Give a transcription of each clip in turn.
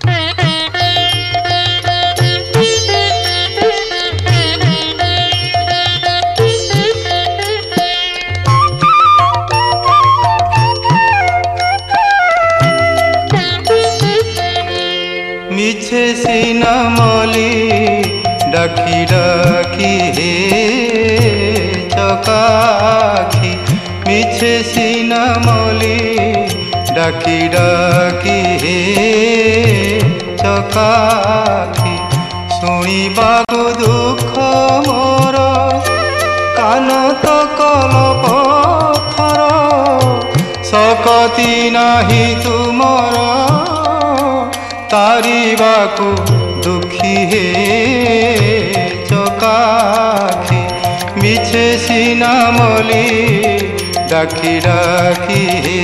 মিছে সিনামলি ডাকি ডাকি হে চকাখি, মিছে সিনামলি ডাকি ডাকি হে চকাখি, শুনিবাকু দুঃখ মোর কান তো কলপথর, শকতি নাহি তুমর তারিবাকু দুঃখী হে চকাখি, মিছে সিনামলি ডাকি ডাকি হে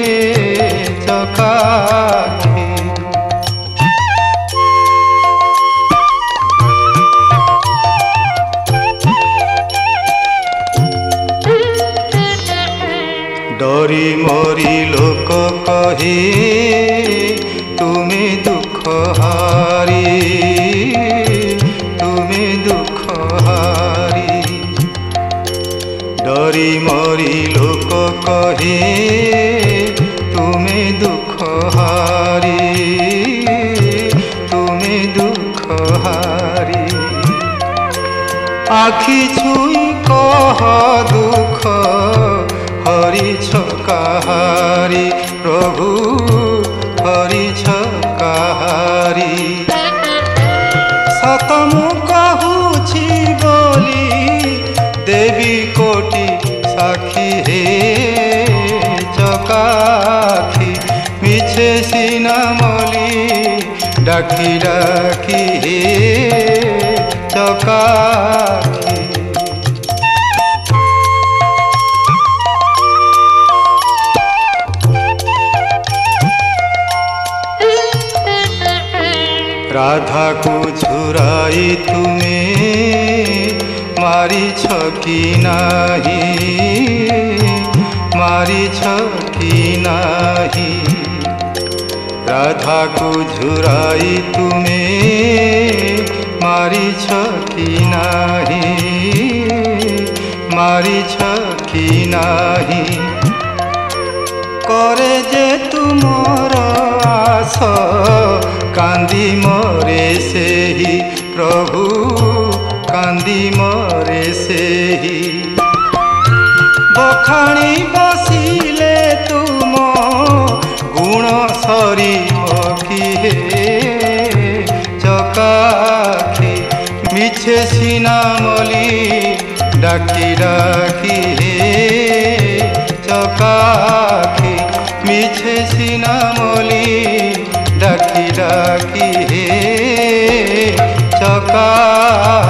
চকাখি। ডরি মরি লোক কহে তুমি দুঃখ হারি, তুমি দুঃখ হারি, ডরি মরি লোক কহে তুমি দুঃখ হারি, তুমি দুঃখ হারি, আখি ছুঁই কহ দুঃখ হরিছ কাহারি, প্রভু হরিছ কাহারি, সত মু কহুছি বলি দেবী কোটি সাক্ষী হে চকাখি, মিছে সিনামলি ডাকি ডাকি হে চকাখি। রাধা কু ঝুরাই তুমি মারিছ কি নাহি, মারিছ কি নাহি, রাধা কু ঝুরাই তুমি মারিছ কি নাহি, মারিছ কি নাহি, করে যে তুমর আস কান্দি মরে সেহি, প্রভু কান্দি মরে সেহি, বখাণী বসিলে তুম গুণ সরিব কি হে চকাখি, মিছে সিনামলি ডাকি ডাকি হে চকাখি, মিছে সিনামলি ডাকি ডাকি হে চকাখি।